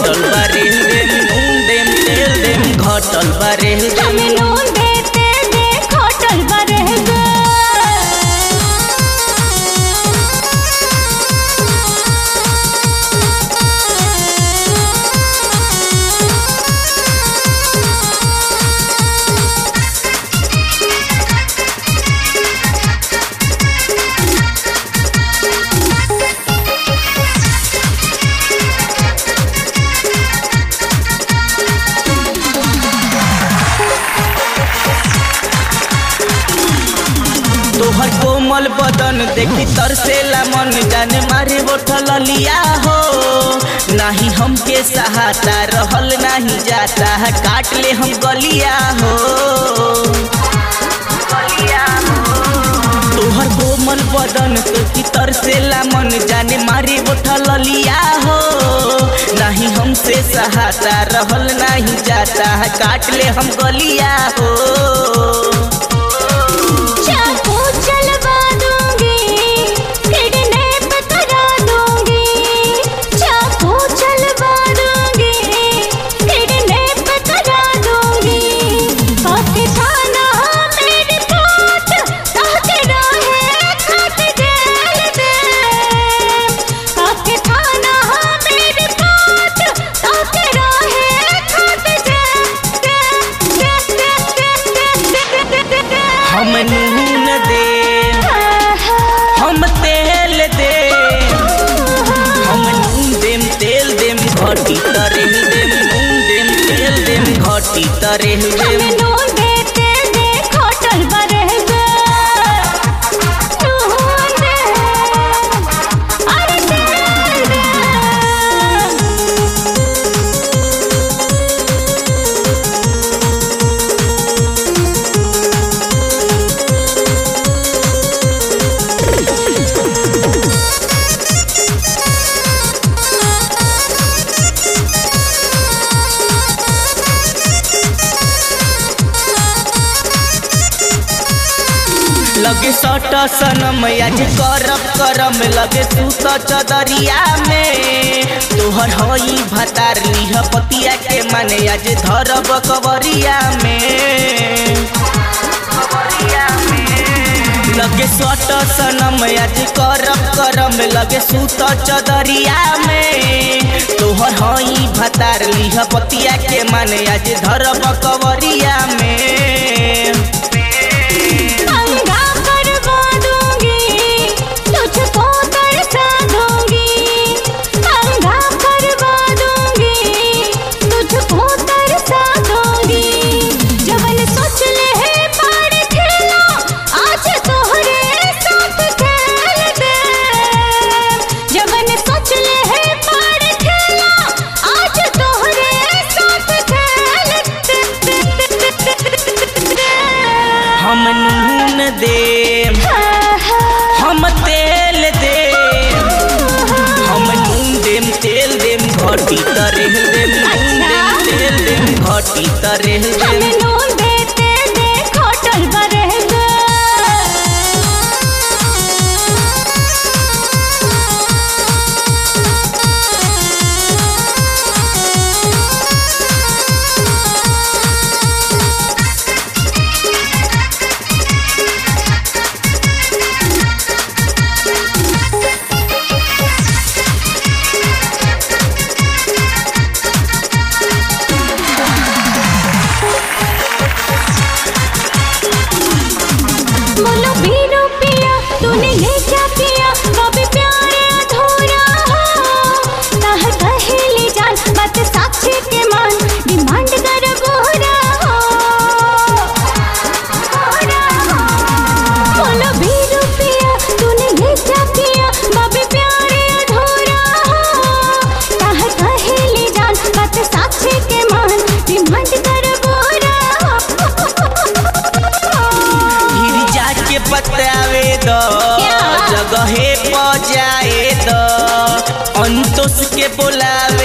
घटल बारे देम नून देम तेल देम घटल बारे हमें नून दे तेल दे घटल बारे तोहर कोमल बदन देखी तरसेला मन जाने मारे बोठल लिया हो नाही हमके सहाता रहल नहीं जाता है काट ले हम गलिया हो तोहर कोमल बदन देखी तरसेला मन जाने मारे बोठल लिया हो नहीं हमसे सहाता रहल नहीं जाता है काट ले हम गलिया हो हम नून दे हम तेल दे हम नून देम तेल देम घटी तरे देम नून देम तेल देम घटी तरे देम नून दे तेल दे घटल बारे लगे सट सनम आज करब करम लगे सूत चदरिया में तोहर हई भतार लिह पतिया के माने आज धरब कवरिया में लगे सट सनम आज करब करम लगे सूत चदरिया में तोहर हई भतार लिह पतिया के माने आज धरब कवरिया में हम नून देम हम तेल देम हम नून देम तेल देम घटी तरे देम नून देम तेल देम घटी तरे देम नून दे तेल दे घटल बारे बोलो बीरो पिया तूने ले क्या किया कभी प्यार अधूरा हो ताह कहेली जान बात साक्षी के मान डिमांड कर गोरा हो बोलो बीरो पिया तूने ले क्या किया कभी प्यार अधूरा हो ताह कहेली जान बात साक्षी के मान डिमांड कर गोरा के बतावे दो जगहे पजाए दो अंतोष के बोलावे